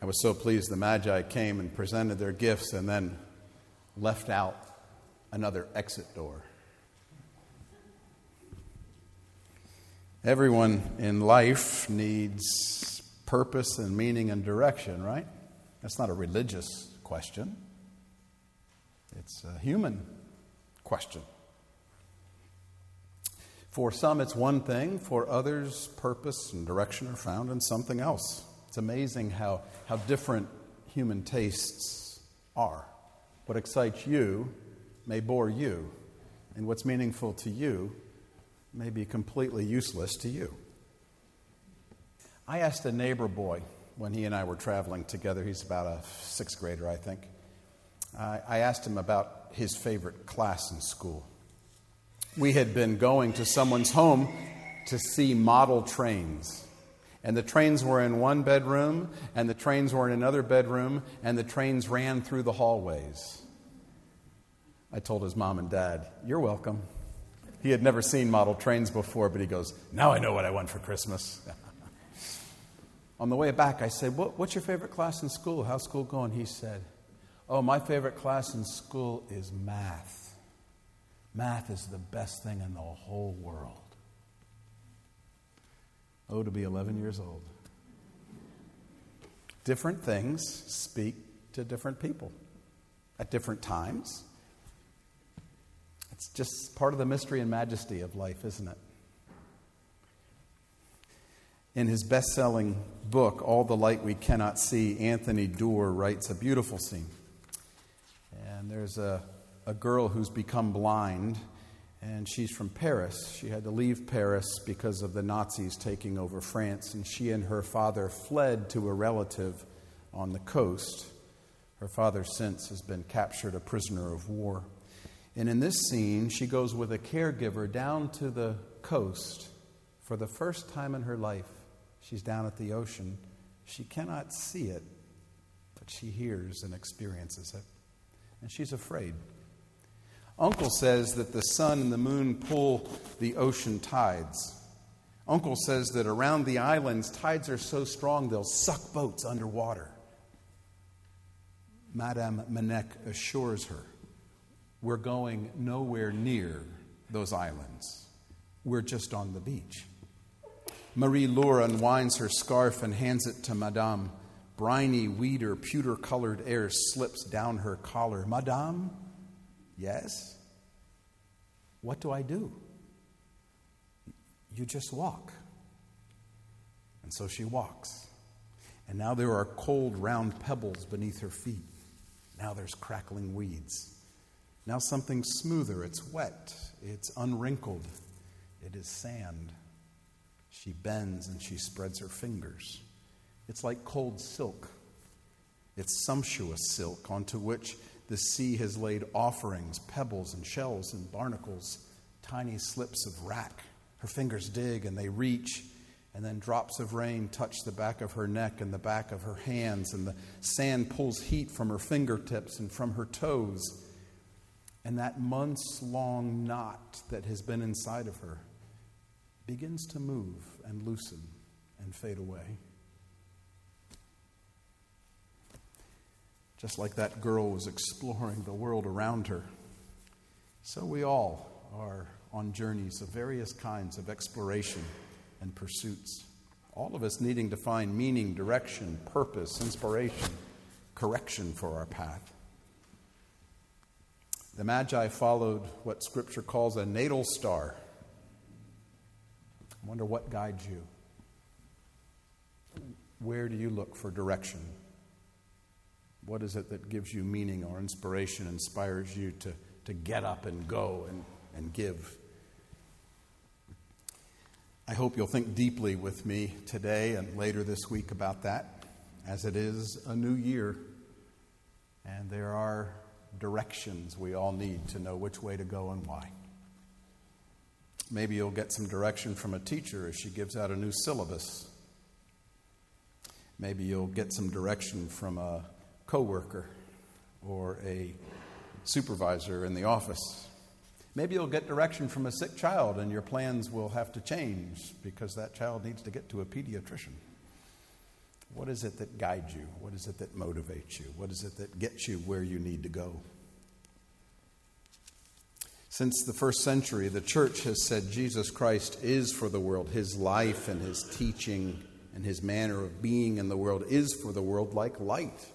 I was so pleased the Magi came and presented their gifts and then left out another exit door. Everyone in life needs purpose and meaning and direction, right? That's not a religious question. It's a human question. For some, it's one thing. For others, purpose and direction are found in something else. It's amazing how different human tastes are. What excites you may bore you, and what's meaningful to you may be completely useless to you. I asked a neighbor boy when he and I were traveling together. He's about a sixth grader, I think. I asked him about his favorite class in school. We had been going to someone's home to see model trains. And the trains were in one bedroom, and the trains were in another bedroom, and the trains ran through the hallways. I told his mom and dad, "You're welcome." He had never seen model trains before, but he goes, "Now I know what I want for Christmas." On the way back, I said, "What's your favorite class in school? How's school going?" He said, "Oh, my favorite class in school is math. Math is the best thing in the whole world." Oh, to be 11 years old. Different things speak to different people at different times. It's just part of the mystery and majesty of life, isn't it? In his best-selling book, All the Light We Cannot See, Anthony Doerr writes a beautiful scene. And there's a girl who's become blind, and she's from Paris. She had to leave Paris because of the Nazis taking over France, and she and her father fled to a relative on the coast. Her father since has been captured a prisoner of war. And in this scene, she goes with a caregiver down to the coast. For the first time in her life, she's down at the ocean. She cannot see it, but she hears and experiences it. And she's afraid. Uncle says that the sun and the moon pull the ocean tides. Uncle says that around the islands, tides are so strong they'll suck boats underwater. Madame Manec assures her, "We're going nowhere near those islands. We're just on the beach." Marie Laure unwinds her scarf and hands it to Madame. Briny, weeder, pewter-colored air slips down her collar. "Madame?" "Yes." "What do I do?" "You just walk." And so she walks. And now there are cold, round pebbles beneath her feet. Now there's crackling weeds. Now something smoother. It's wet. It's unwrinkled. It is sand. She bends and she spreads her fingers. It's like cold silk. It's sumptuous silk onto which the sea has laid offerings, pebbles and shells and barnacles, tiny slips of wrack. Her fingers dig and they reach, and then drops of rain touch the back of her neck and the back of her hands, and the sand pulls heat from her fingertips and from her toes. And that months-long knot that has been inside of her begins to move and loosen and fade away. Just like that girl was exploring the world around her, so we all are on journeys of various kinds of exploration and pursuits. All of us needing to find meaning, direction, purpose, inspiration, correction for our path. The Magi followed what Scripture calls a natal star. I wonder what guides you. Where do you look for direction? What is it that gives you meaning or inspiration, inspires you to get up and go and give? I hope you'll think deeply with me today and later this week about that, as it is a new year, and there are directions we all need to know which way to go and why. Maybe you'll get some direction from a teacher as she gives out a new syllabus. Maybe you'll get some direction from a coworker or a supervisor in the office. Maybe you'll get direction from a sick child and your plans will have to change because that child needs to get to a pediatrician. What is it that guides you? What is it that motivates you? What is it that gets you where you need to go? Since the first century, the church has said Jesus Christ is for the world. His life and his teaching and his manner of being in the world is for the world like light,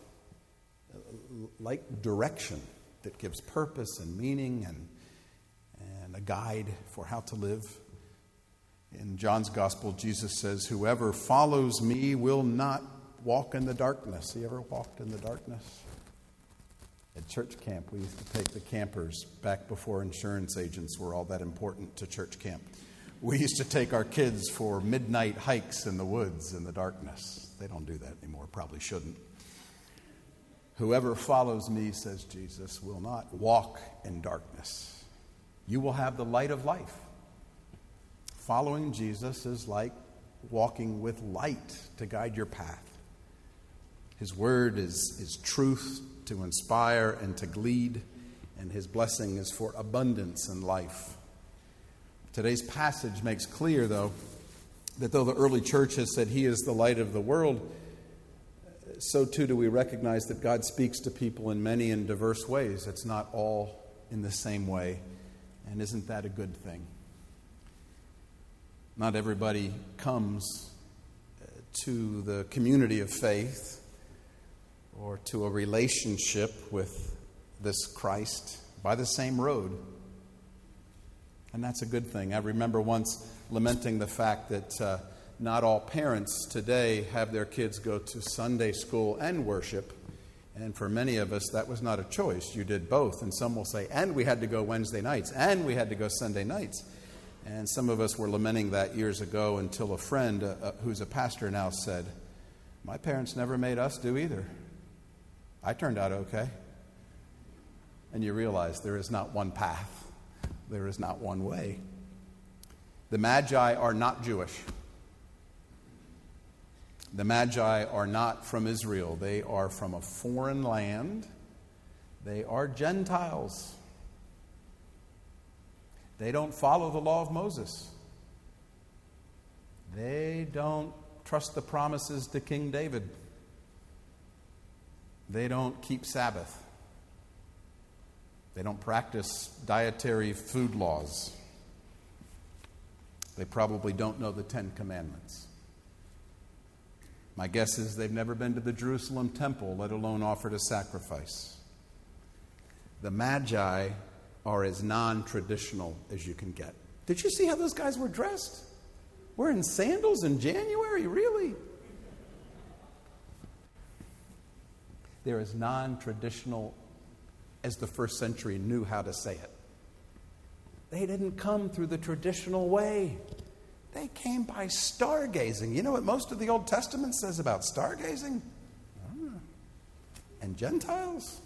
like direction that gives purpose and meaning and a guide for how to live. In John's Gospel, Jesus says, "Whoever follows me will not walk in the darkness." You ever walked in the darkness? At church camp, we used to take the campers back before insurance agents were all that important to church camp. We used to take our kids for midnight hikes in the woods in the darkness. They don't do that anymore, probably shouldn't. "Whoever follows me," says Jesus, "will not walk in darkness." You will have the light of life. Following Jesus is like walking with light to guide your path. His word is truth to inspire and to lead, and his blessing is for abundance and life. Today's passage makes clear, though, that though the early church has said he is the light of the world, so too do we recognize that God speaks to people in many and diverse ways. It's not all in the same way, and isn't that a good thing? Not everybody comes to the community of faith or to a relationship with this Christ by the same road. And that's a good thing. I remember once lamenting the fact that not all parents today have their kids go to Sunday school and worship. And for many of us, that was not a choice. You did both. And some will say, and we had to go Wednesday nights, and we had to go Sunday nights. And some of us were lamenting that years ago until a friend who's a pastor now said, "My parents never made us do either. I turned out okay." And you realize there is not one path. There is not one way. The Magi are not Jewish. The Magi are not from Israel. They are from a foreign land. They are Gentiles. They don't follow the law of Moses. They don't trust the promises to King David. They don't keep Sabbath. They don't practice dietary food laws. They probably don't know the Ten Commandments. My guess is they've never been to the Jerusalem temple, let alone offered a sacrifice. The Magi are as non-traditional as you can get. Did you see how those guys were dressed? Wearing sandals in January? Really? They're as non-traditional as the first century knew how to say it. They didn't come through the traditional way. They came by stargazing. You know what most of the Old Testament says about stargazing? And Gentiles?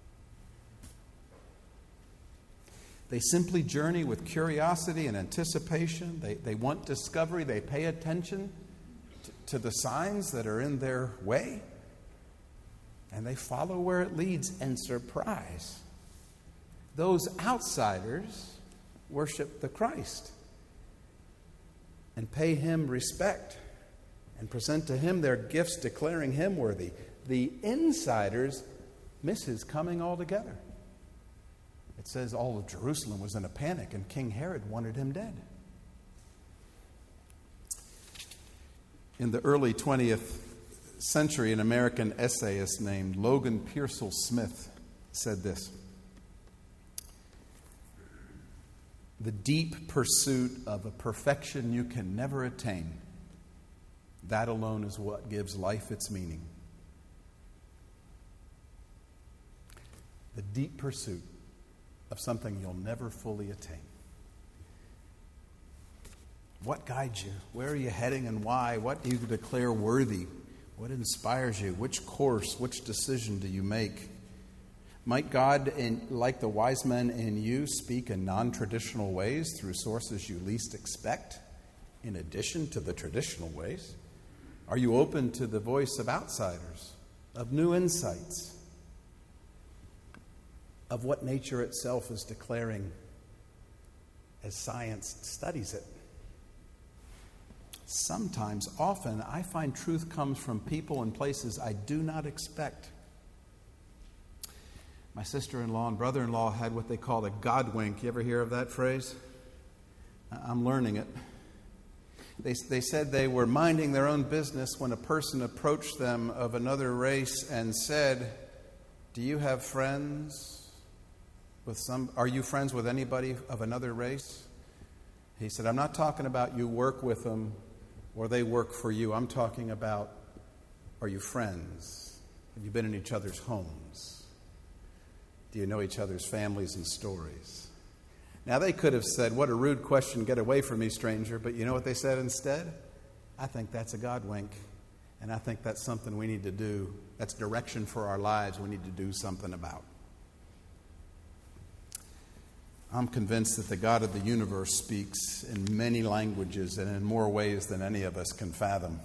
They simply journey with curiosity and anticipation. They want discovery. They pay attention to the signs that are in their way. And they follow where it leads and surprise. Those outsiders worship the Christ and pay him respect and present to him their gifts, declaring him worthy. The insiders miss his coming altogether. It says all of Jerusalem was in a panic and King Herod wanted him dead. In the early 20th century, an American essayist named Logan Pearsall Smith said this: "The deep pursuit of a perfection you can never attain, that alone is what gives life its meaning." The deep pursuit of something you'll never fully attain. What guides you? Where are you heading and why? What do you declare worthy? What inspires you? Which course, which decision do you make? Might God, like the wise men in you, speak in non-traditional ways through sources you least expect, in addition to the traditional ways? Are you open to the voice of outsiders, of new insights, of what nature itself is declaring as science studies it? sometimes, often, I find truth comes from people and places I do not expect. My sister-in-law and brother-in-law had what they called a God wink. You ever hear of that phrase? I'm learning it. They said they were minding their own business when a person approached them of another race and said, "Do you have friends with are you friends with anybody of another race?" He said, "I'm not talking about you work with them or they work for you. I'm talking about, are you friends? Have you been in each other's homes? Do you know each other's families and stories?" Now, they could have said, "What a rude question, get away from me, stranger." But you know what they said instead? "I think that's a God wink, and I think that's something we need to do. That's direction for our lives we need to do something about." I'm convinced that the God of the universe speaks in many languages and in more ways than any of us can fathom.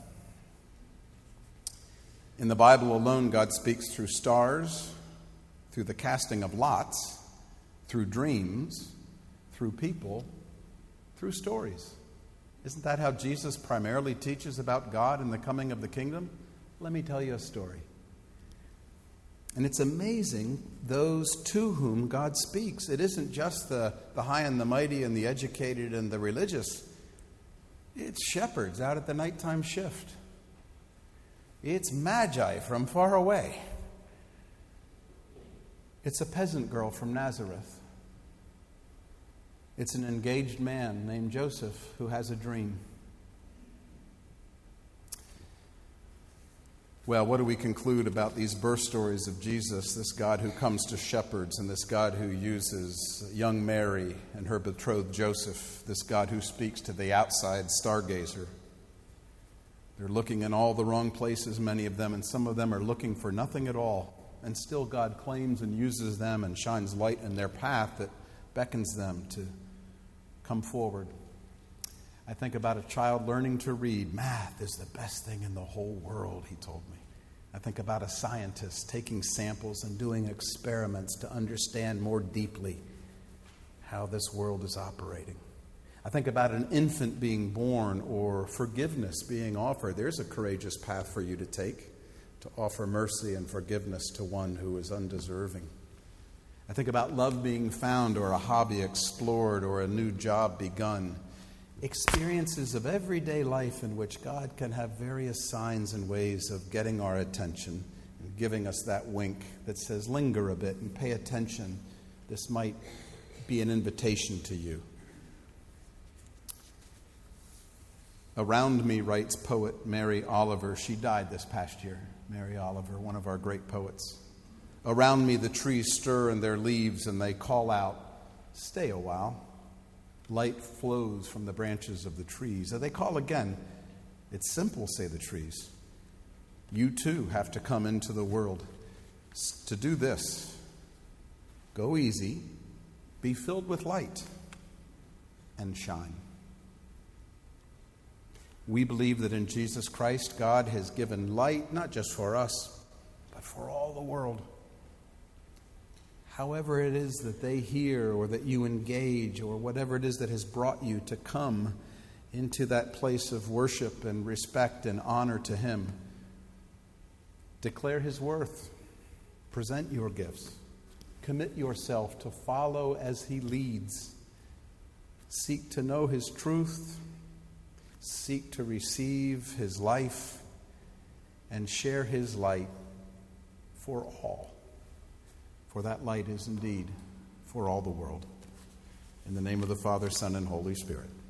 In the Bible alone, God speaks through stars, through the casting of lots, through dreams, through people, through stories. Isn't that how Jesus primarily teaches about God and the coming of the kingdom? Let me tell you a story. And it's amazing those to whom God speaks. It isn't just the high and the mighty and the educated and the religious. It's shepherds out at the nighttime shift. It's magi from far away. It's a peasant girl from Nazareth. It's an engaged man named Joseph who has a dream. Well, what do we conclude about these birth stories of Jesus, this God who comes to shepherds and this God who uses young Mary and her betrothed Joseph, this God who speaks to the outside stargazer? They're looking in all the wrong places, many of them, and some of them are looking for nothing at all. And still God claims and uses them and shines light in their path that beckons them to come forward. I think about a child learning to read. Math is the best thing in the whole world, he told me. I think about a scientist taking samples and doing experiments to understand more deeply how this world is operating. I think about an infant being born or forgiveness being offered. There's a courageous path for you to take, to offer mercy and forgiveness to one who is undeserving. I think about love being found or a hobby explored or a new job begun. Experiences of everyday life in which God can have various signs and ways of getting our attention and giving us that wink that says, linger a bit and pay attention. This might be an invitation to you. Around me, writes poet Mary Oliver. She died this past year. Mary Oliver, one of our great poets. Around me, the trees stir in their leaves and they call out, "Stay a while." Light flows from the branches of the trees. And they call again. It's simple, say the trees. You too have to come into the world. To do this, go easy, be filled with light, and shine. We believe that in Jesus Christ, God has given light, not just for us, but for all the world. However it is that they hear or that you engage or whatever it is that has brought you to come into that place of worship and respect and honor to Him, declare His worth. Present your gifts. Commit yourself to follow as He leads. Seek to know His truth. Seek to receive His life and share His light for all. For that light is indeed for all the world. In the name of the Father, Son, and Holy Spirit.